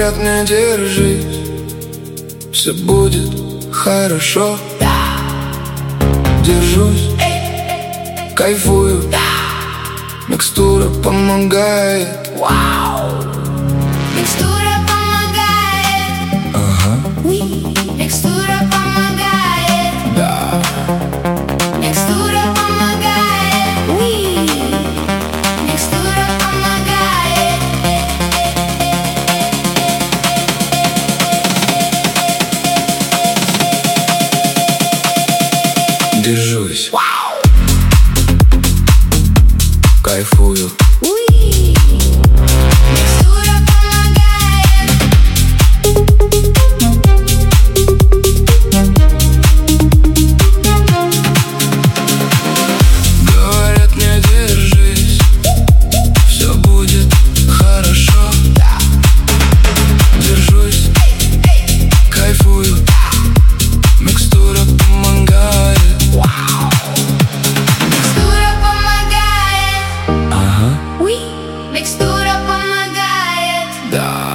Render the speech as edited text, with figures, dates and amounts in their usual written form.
Говорят мне, держись, все будет хорошо. Держусь, кайфую, микстура помогает. Микстура помогает. Микстура помогает. Микстура помогает. Микстура помогает. Держусь, кайфую. Микстура помогает. Говорят мне, держись, все будет хорошо. Держусь, кайфую, микстура помогает. Микстура помогает. Ага, Микстура помогает. да.